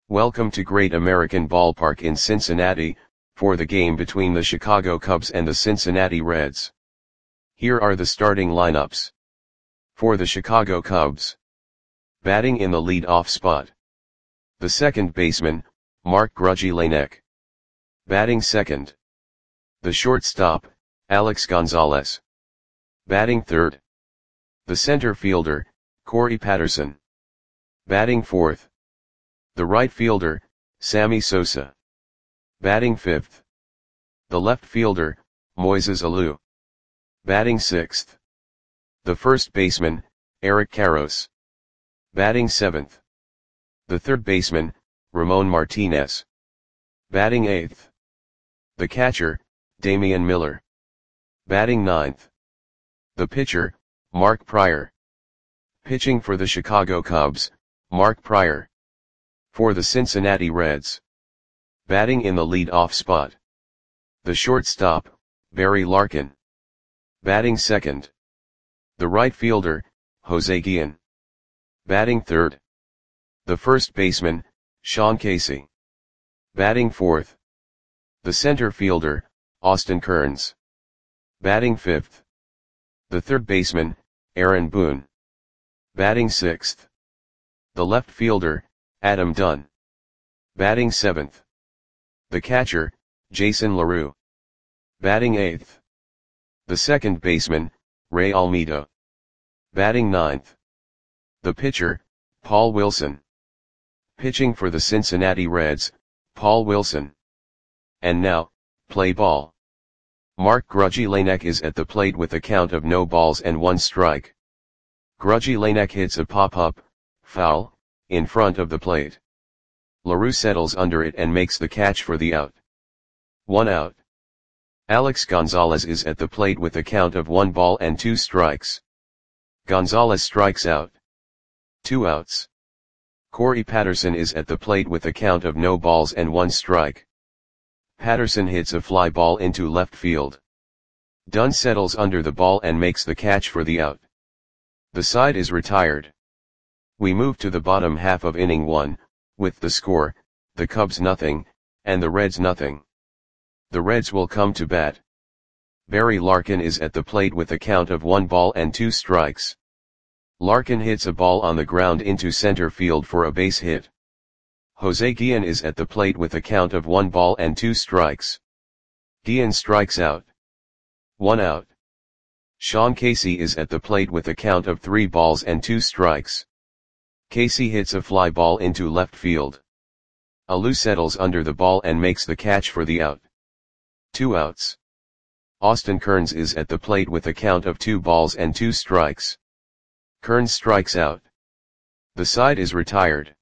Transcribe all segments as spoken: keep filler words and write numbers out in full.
Welcome to Great American Ballpark in Cincinnati, for the game between the Chicago Cubs and the Cincinnati Reds. Here are the starting lineups. For the Chicago Cubs. Batting in the lead-off spot. The second baseman, Mark Grudzielanek. Batting second. The shortstop, Alex Gonzalez. Batting third. The center fielder, Corey Patterson. Batting fourth. The right fielder, Sammy Sosa. Batting fifth. The left fielder, Moises Alou. Batting sixth. The first baseman, Eric Karros. Batting seventh. The third baseman, Ramon Martinez. Batting eighth. The catcher, Damian Miller. Batting ninth. The pitcher, Mark Prior. Pitching for the Chicago Cubs, Mark Prior. For the Cincinnati Reds. Batting in the lead-off spot. The shortstop, Barry Larkin. Batting second. The right fielder, Jose Guillen. Batting third. The first baseman, Sean Casey. Batting fourth. The center fielder, Austin Kearns. Batting fifth. The third baseman, Aaron Boone. Batting sixth. The left fielder, Adam Dunn. Batting seventh. The catcher, Jason LaRue. Batting eighth. The second baseman, Ray Almeida. Batting ninth. The pitcher, Paul Wilson. Pitching for the Cincinnati Reds, Paul Wilson. And now, play ball. Mark Grudzielanek is at the plate with a count of no balls and one strike. Grudzielanek hits a pop-up, foul, in front of the plate. LaRue settles under it and makes the catch for the out. One out. Alex Gonzalez is at the plate with a count of one ball and two strikes. Gonzalez strikes out. Two outs. Corey Patterson is at the plate with a count of no balls and one strike. Patterson hits a fly ball into left field. Dunn settles under the ball and makes the catch for the out. The side is retired. We move to the bottom half of inning one, with the score, the Cubs nothing, and the Reds nothing. The Reds will come to bat. Barry Larkin is at the plate with a count of one ball and two strikes. Larkin hits a ball on the ground into center field for a base hit. Jose Guillen is at the plate with a count of one ball and two strikes. Guillen strikes out. One out. Sean Casey is at the plate with a count of three balls and two strikes. Casey hits a fly ball into left field. Alou settles under the ball and makes the catch for the out. Two outs. Austin Kearns is at the plate with a count of two balls and two strikes. Kearns strikes out. The side is retired.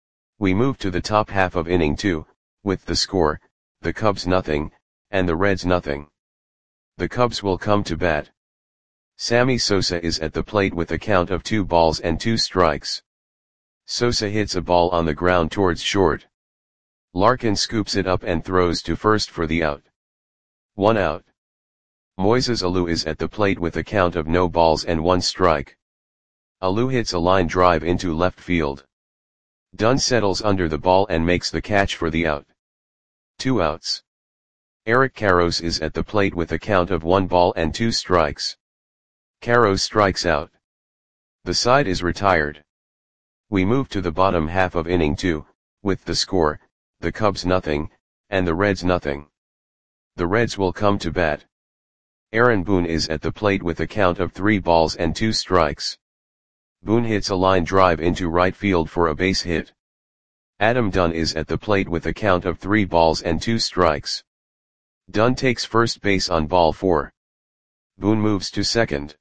We move to the top half of inning two, with the score, the Cubs nothing, and the Reds nothing. The Cubs will come to bat. Sammy Sosa is at the plate with a count of two balls and two strikes. Sosa hits a ball on the ground towards short. Larkin scoops it up and throws to first for the out. One out. Moises Alou is at the plate with a count of no balls and one strike. Alou hits a line drive into left field. Dunn settles under the ball and makes the catch for the out. Two outs. Eric Karros is at the plate with a count of one ball and two strikes. Karros strikes out. The side is retired. We move to the bottom half of inning two, with the score, the Cubs nothing, and the Reds nothing. The Reds will come to bat. Aaron Boone is at the plate with a count of three balls and two strikes. Boone hits a line drive into right field for a base hit. Adam Dunn is at the plate with a count of three balls and two strikes. Dunn takes first base on ball four. Boone moves to second.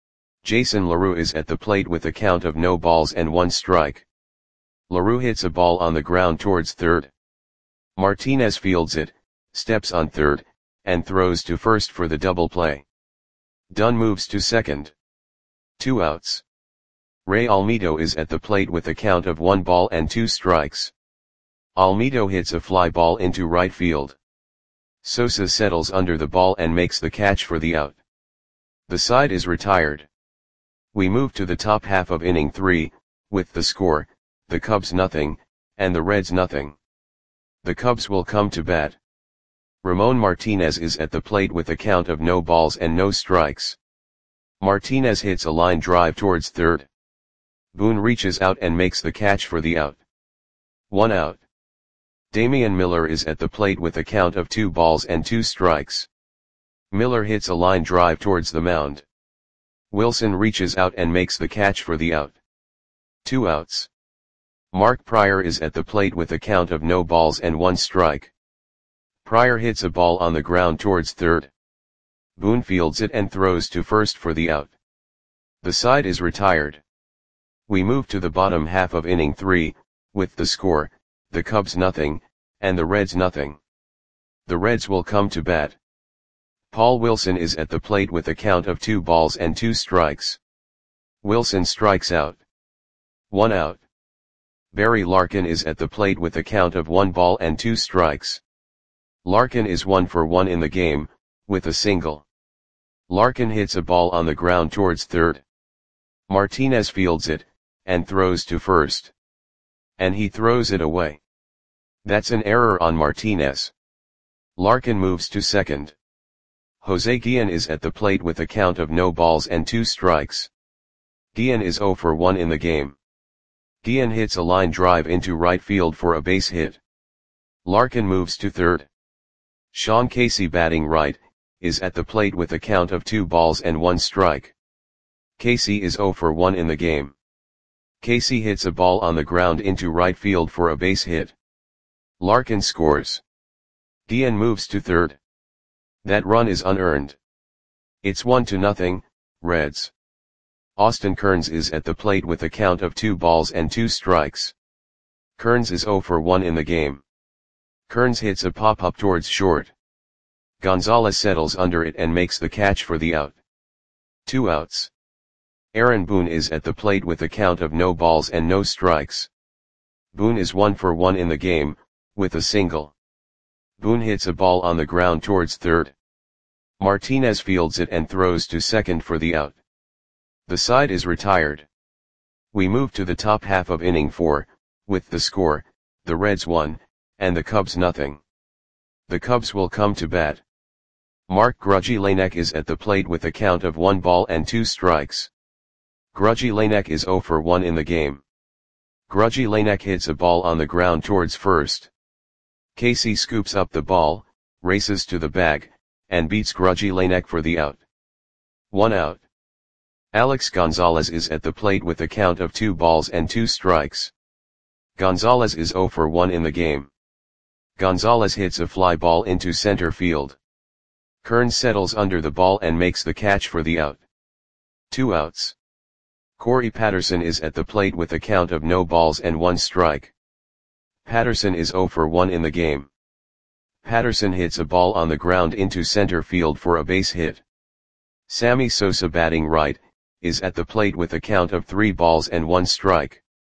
Jason LaRue is at the plate with a count of no balls and one strike. LaRue hits a ball on the ground towards third. Martinez fields it, steps on third, and throws to first for the double play. Dunn moves to second. Two outs. Ray Almeida is at the plate with a count of one ball and two strikes. Almeida hits a fly ball into right field. Sosa settles under the ball and makes the catch for the out. The side is retired. We move to the top half of inning three, with the score, the Cubs nothing, and the Reds nothing. The Cubs will come to bat. Ramon Martinez is at the plate with a count of no balls and no strikes. Martinez hits a line drive towards third. Boone reaches out and makes the catch for the out. One out. Damian Miller is at the plate with a count of two balls and two strikes. Miller hits a line drive towards the mound. Wilson reaches out and makes the catch for the out. Two outs. Mark Prior is at the plate with a count of no balls and one strike. Prior hits a ball on the ground towards third. Boone fields it and throws to first for the out. The side is retired. We move to the bottom half of inning three, with the score, the Cubs nothing, and the Reds nothing. The Reds will come to bat. Paul Wilson is at the plate with a count of two balls and two strikes. Wilson strikes out. One out. Barry Larkin is at the plate with a count of one ball and two strikes. Larkin is one for one in the game, with a single. Larkin hits a ball on the ground towards third. Martinez fields it, and throws to first. And he throws it away. That's an error on Martinez. Larkin moves to second. Jose Guillen is at the plate with a count of no balls and two strikes. Guillen is zero for one in the game. Guillen hits a line drive into right field for a base hit. Larkin moves to third. Sean Casey, batting right, is at the plate with a count of two balls and one strike. Casey is zero for one in the game. Casey hits a ball on the ground into right field for a base hit. Larkin scores. Guillen moves to third. That run is unearned. It's one to nothing, Reds. Austin Kearns is at the plate with a count of two balls and two strikes. Kearns is zero for one in the game. Kearns hits a pop-up towards short. Gonzalez settles under it and makes the catch for the out. Two outs. Aaron Boone is at the plate with a count of no balls and no strikes. Boone is one for one in the game, with a single. Boone hits a ball on the ground towards third. Martinez fields it and throws to second for the out. The side is retired. We move to the top half of inning four, with the score, the Reds one, and the Cubs nothing. The Cubs will come to bat. Mark Grudgy Lanek is at the plate with a count of one ball and two strikes. Grudgy Lanek is zero for one in the game. Grudgy Lanek hits a ball on the ground towards first. Casey scoops up the ball, races to the bag, and beats Grudgy Lanek for the out. One out. Alex Gonzalez is at the plate with a count of two balls and two strikes. Gonzalez is zero for one in the game. Gonzalez hits a fly ball into center field. Kearns settles under the ball and makes the catch for the out. Two outs. Corey Patterson is at the plate with a count of no balls and one strike. Patterson is zero for one in the game. Patterson hits a ball on the ground into center field for a base hit. Sammy Sosa, batting right, is at the plate with a count of three balls and one strike.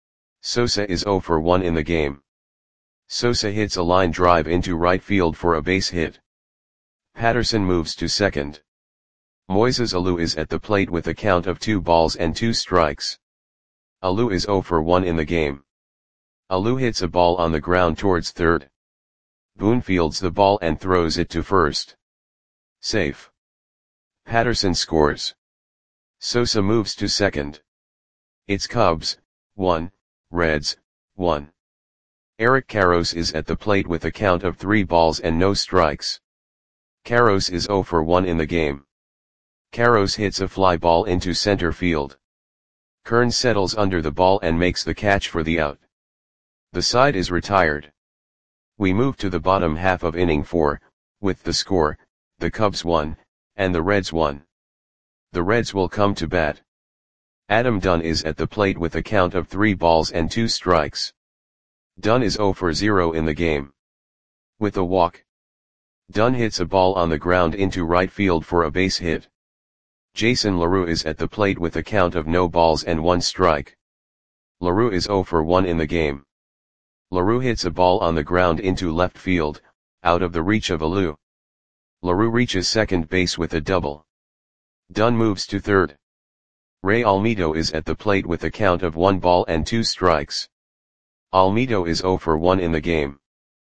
Sosa is zero for one in the game. Sosa hits a line drive into right field for a base hit. Patterson moves to second. Moises Alou is at the plate with a count of two balls and two strikes. Alou is zero for one in the game. Alou hits a ball on the ground towards third. Boone fields the ball and throws it to first. Safe. Patterson scores. Sosa moves to second. It's Cubs, one, Reds, one. Eric Karros is at the plate with a count of three balls and no strikes. Karros is zero for one in the game. Karros hits a fly ball into center field. Kearns settles under the ball and makes the catch for the out. The side is retired. We move to the bottom half of inning four, with the score, the Cubs one, and the Reds one. The Reds will come to bat. Adam Dunn is at the plate with a count of three balls and two strikes. Dunn is zero for zero in the game. With a walk. Dunn hits a ball on the ground into right field for a base hit. Jason LaRue is at the plate with a count of no balls and one strike. LaRue is zero for one in the game. LaRue hits a ball on the ground into left field, out of the reach of Alou. LaRue reaches second base with a double. Dunn moves to third. Ray Almedo is at the plate with a count of one ball and two strikes. Almedo is zero for one in the game.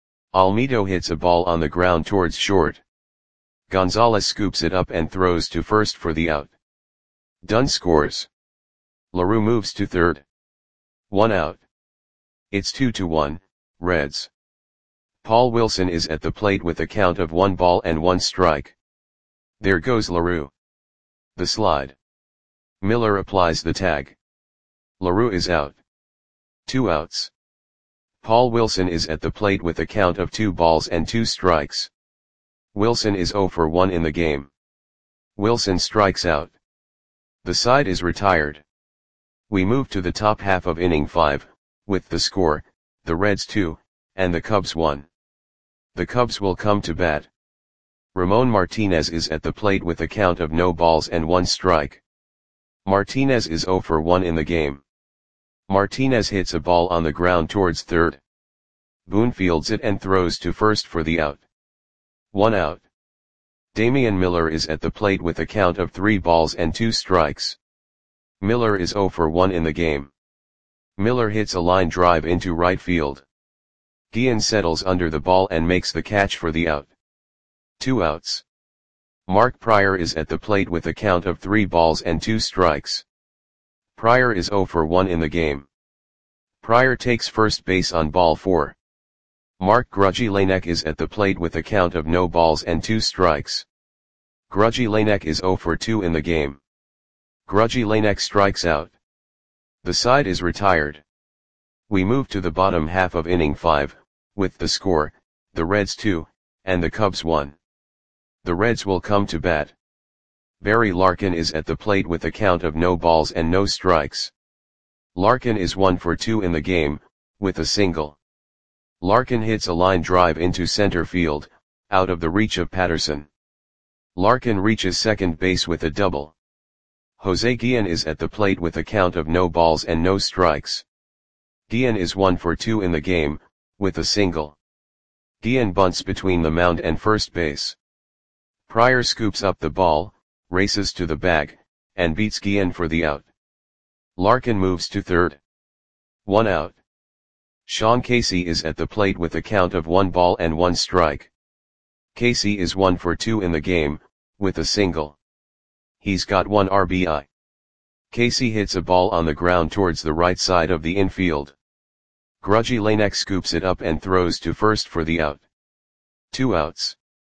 Almedo hits a ball on the ground towards short. Gonzalez scoops it up and throws to first for the out. Dunn scores. LaRue moves to third. One out. It's two to one, Reds. Paul Wilson is at the plate with a count of one ball and one strike. There goes LaRue. The slide. Miller applies the tag. LaRue is out. Two outs. Paul Wilson is at the plate with a count of two balls and two strikes. Wilson is zero for one in the game. Wilson strikes out. The side is retired. We move to the top half of inning five, with the score, the Reds two, and the Cubs one. The Cubs will come to bat. Ramon Martinez is at the plate with a count of no balls and one strike. Martinez is zero for one in the game. Martinez hits a ball on the ground towards third. Boone fields it and throws to first for the out. One out. Damian Miller is at the plate with a count of three balls and two strikes. Miller is zero for one in the game. Miller hits a line drive into right field. Guillen settles under the ball and makes the catch for the out. Two outs. Mark Prior is at the plate with a count of three balls and two strikes. Prior is zero for one in the game. Prior takes first base on ball four. Mark Grudzielanek is at the plate with a count of no balls and two strikes. Grudzielanek is zero for two in the game. Grudzielanek strikes out. The side is retired. We move to the bottom half of inning five, with the score, the Reds two, and the Cubs one. The Reds will come to bat. Barry Larkin is at the plate with a count of no balls and no strikes. Larkin is one for two in the game, with a single. Larkin hits a line drive into center field, out of the reach of Patterson. Larkin reaches second base with a double. Jose Guillen is at the plate with a count of no balls and no strikes. Guillen is one for two in the game, with a single. Guillen bunts between the mound and first base. Prior scoops up the ball, races to the bag, and beats Guillen for the out. Larkin moves to third. One out. Sean Casey is at the plate with a count of one ball and one strike. Casey is one for two in the game, with a single. He's got one R B I. Casey hits a ball on the ground towards the right side of the infield. Grudzielanek scoops it up and throws to first for the out. Two outs.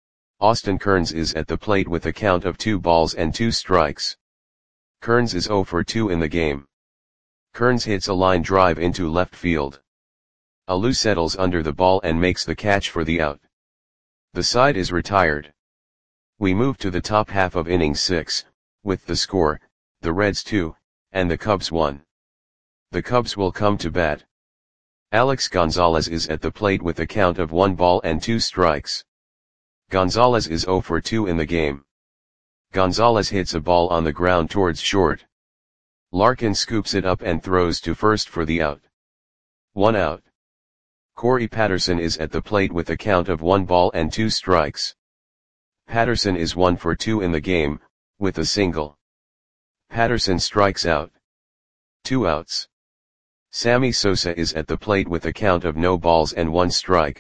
Austin Kearns is at the plate with a count of two balls and two strikes. Kearns is zero for two in the game. Kearns hits a line drive into left field. Alou settles under the ball and makes the catch for the out. The side is retired. We move to the top half of inning six, with the score, the Reds two, and the Cubs one. The Cubs will come to bat. Alex Gonzalez is at the plate with a count of one ball and two strikes. Gonzalez is zero for two in the game. Gonzalez hits a ball on the ground towards short. Larkin scoops it up and throws to first for the out. One out. Corey Patterson is at the plate with a count of one ball and two strikes. Patterson is one for two in the game, with a single. Patterson strikes out. Two outs. Sammy Sosa is at the plate with a count of no balls and one strike.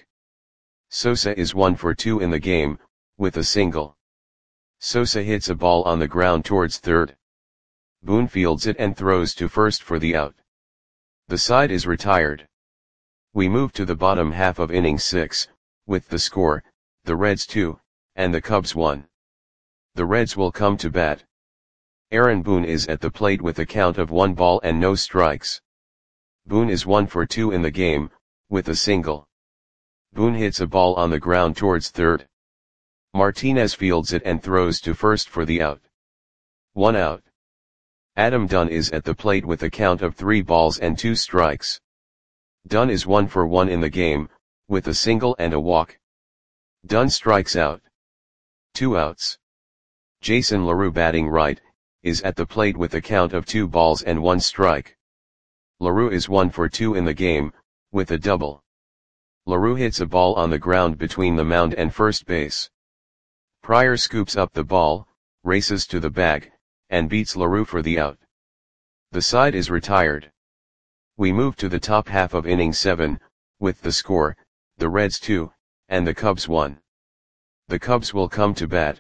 Sosa is one for two in the game, with a single. Sosa hits a ball on the ground towards third. Boone fields it and throws to first for the out. The side is retired. We move to the bottom half of inning six, with the score, the Reds two, and the Cubs one. The Reds will come to bat. Aaron Boone is at the plate with a count of one ball and no strikes. Boone is one for two in the game, with a single. Boone hits a ball on the ground towards third. Martinez fields it and throws to first for the out. One out. Adam Dunn is at the plate with a count of three balls and two strikes. Dunn is one for one in the game, with a single and a walk. Dunn strikes out. Two outs. Jason LaRue, batting right, is at the plate with a count of two balls and one strike. LaRue is one for two in the game, with a double. LaRue hits a ball on the ground between the mound and first base. Prior scoops up the ball, races to the bag, and beats LaRue for the out. The side is retired. We move to the top half of inning seven, with the score, the Reds two, and the Cubs one. The Cubs will come to bat.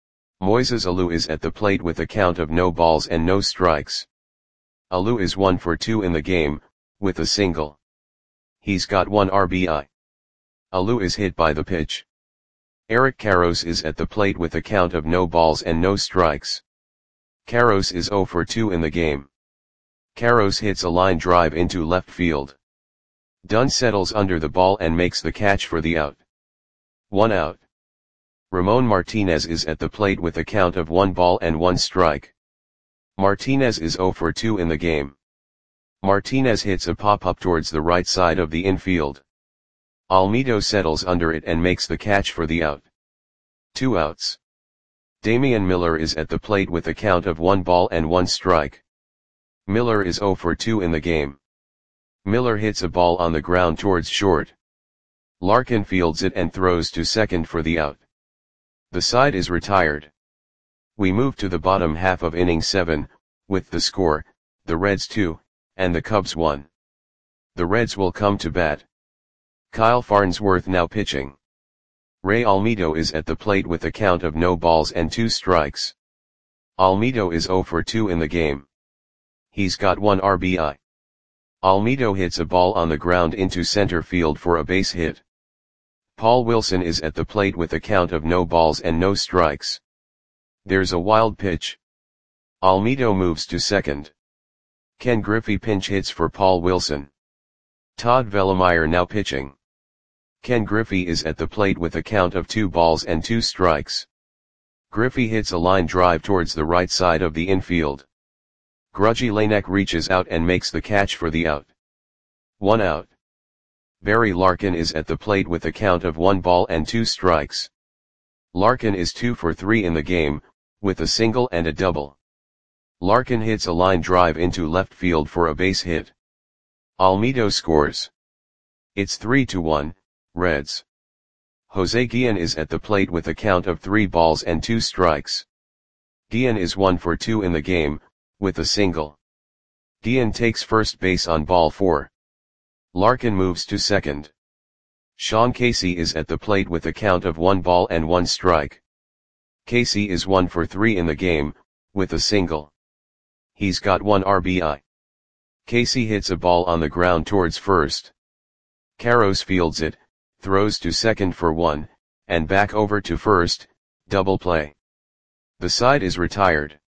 Moises Alou is at the plate with a count of no balls and no strikes. Alou is one for two in the game, with a single. He's got one R B I. Alou is hit by the pitch. Eric Karros is at the plate with a count of no balls and no strikes. Karros is zero for two in the game. Karros hits a line drive into left field. Dunn settles under the ball and makes the catch for the out. One out. Ramon Martinez is at the plate with a count of one ball and one strike. Martinez is zero for two in the game. Martinez hits a pop-up towards the right side of the infield. Almedo settles under it and makes the catch for the out. Two outs. Damian Miller is at the plate with a count of one ball and one strike. Miller is zero for two in the game. Miller hits a ball on the ground towards short. Larkin fields it and throws to second for the out. The side is retired. We move to the bottom half of inning seven, with the score, the Reds two, and the Cubs one. The Reds will come to bat. Kyle Farnsworth now pitching. Ray Almedo is at the plate with a count of no balls and two strikes. Almedo is zero for two in the game. He's got one R B I. Almedo hits a ball on the ground into center field for a base hit. Paul Wilson is at the plate with a count of no balls and no strikes. There's a wild pitch. Almedo moves to second. Ken Griffey pinch hits for Paul Wilson. Todd Vellemeyer now pitching. Ken Griffey is at the plate with a count of two balls and two strikes. Griffey hits a line drive towards the right side of the infield. Grudgy Lanek reaches out and makes the catch for the out. One out. Barry Larkin is at the plate with a count of one ball and two strikes. Larkin is two for three in the game, with a single and a double. Larkin hits a line drive into left field for a base hit. Almedo scores. It's three to one, Reds. Jose Guillen is at the plate with a count of three balls and two strikes. Guillen is one for two in the game, with a single. Guillen takes first base on ball four. Larkin moves to second. Sean Casey is at the plate with a count of one ball and one strike. Casey is one for three in the game, with a single. He's got one R B I. Casey hits a ball on the ground towards first. Karros fields it, throws to second for one, and back over to first, double play. The side is retired.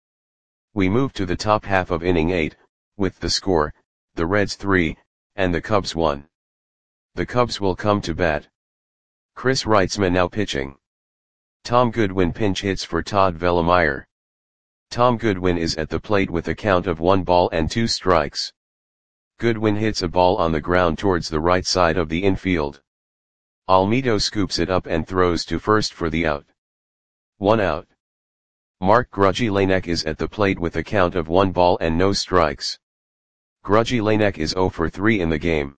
We move to the top half of inning eight, with the score, the Reds three, and the Cubs one. The Cubs will come to bat. Chris Reitzman now pitching. Tom Goodwin pinch hits for Todd Vellemeyer. Tom Goodwin is at the plate with a count of one ball and two strikes. Goodwin hits a ball on the ground towards the right side of the infield. Almedo scoops it up and throws to first for the out. One out. Mark Grudgy Lanek is at the plate with a count of one ball and no strikes. Grudgy Lanek is zero for three in the game.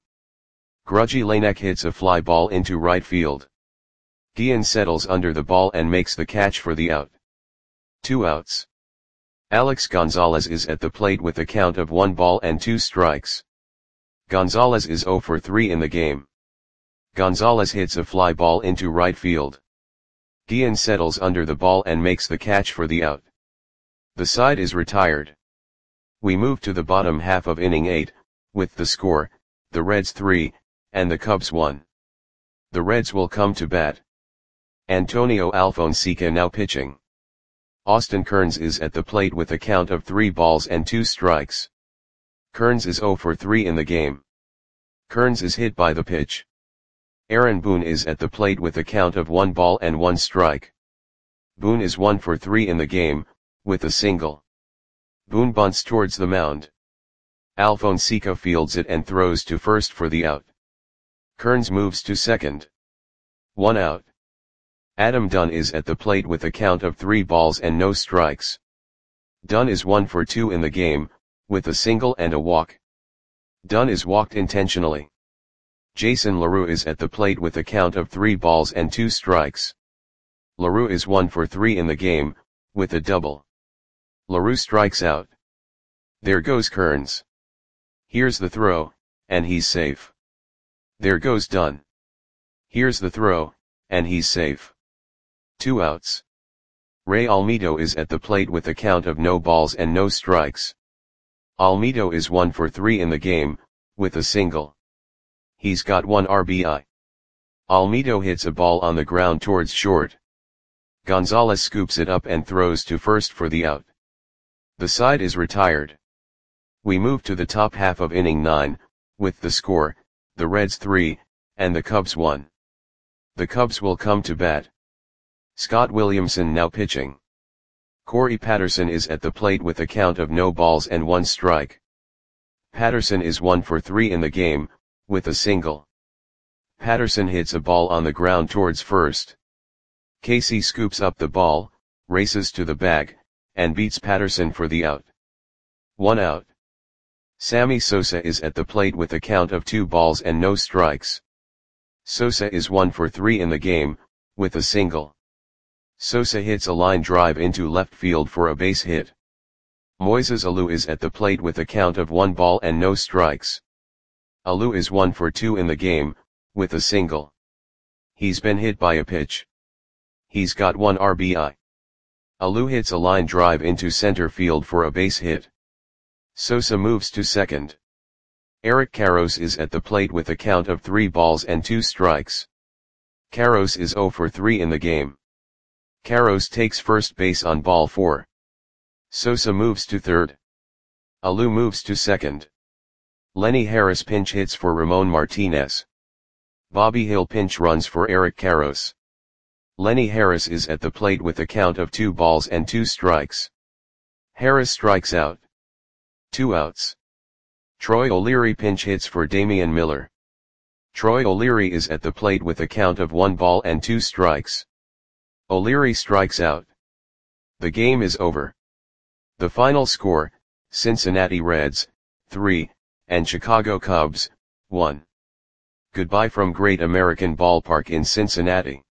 Grudgy Lanek hits a fly ball into right field. Guillen settles under the ball and makes the catch for the out. Two outs. Alex Gonzalez is at the plate with a count of one ball and two strikes. Gonzalez is zero for three in the game. Gonzalez hits a fly ball into right field. Guillen settles under the ball and makes the catch for the out. The side is retired. We move to the bottom half of inning eight, with the score, the Reds three, and the Cubs one. The Reds will come to bat. Antonio Alfonseca now pitching. Austin Kearns is at the plate with a count of three balls and two strikes. Kearns is zero for three in the game. Kearns is hit by the pitch. Aaron Boone is at the plate with a count of one ball and one strike. Boone is one for three in the game, with a single. Boone bunts towards the mound. Alfonseca fields it and throws to first for the out. Kearns moves to second. One out. Adam Dunn is at the plate with a count of three balls and no strikes. Dunn is one for two in the game, with a single and a walk. Dunn is walked intentionally. Jason LaRue is at the plate with a count of three balls and two strikes. LaRue is one for three in the game, with a double. LaRue strikes out. There goes Kearns. Here's the throw, and he's safe. There goes Dunn. Here's the throw, and he's safe. Two outs. Ray Almedo is at the plate with a count of no balls and no strikes. Almedo is one for three in the game, with a single. He's got one R B I. Almedo hits a ball on the ground towards short. Gonzalez scoops it up and throws to first for the out. The side is retired. We move to the top half of inning nine, with the score, the Reds three, and the Cubs one. The Cubs will come to bat. Scott Williamson now pitching. Corey Patterson is at the plate with a count of no balls and one strike. Patterson is one for three in the game, with a single. Patterson hits a ball on the ground towards first. Casey scoops up the ball, races to the bag, and beats Patterson for the out. One out. Sammy Sosa is at the plate with a count of two balls and no strikes. Sosa is one for three in the game, with a single. Sosa hits a line drive into left field for a base hit. Moises Alou is at the plate with a count of one ball and no strikes. Alou is one for two in the game, with a single. He's been hit by a pitch. He's got one R B I. Alou hits a line drive into center field for a base hit. Sosa moves to second. Eric Karros is at the plate with a count of three balls and two strikes. Karros is zero for three in the game. Karros takes first base on ball four. Sosa moves to third. Alou moves to second. Lenny Harris pinch hits for Ramon Martinez. Bobby Hill pinch runs for Eric Karros. Lenny Harris is at the plate with a count of two balls and two strikes. Harris strikes out. Two outs. Troy O'Leary pinch hits for Damian Miller. Troy O'Leary is at the plate with a count of one ball and two strikes. O'Leary strikes out. The game is over. The final score, Cincinnati Reds, three, and Chicago Cubs, one. Goodbye from Great American Ballpark in Cincinnati.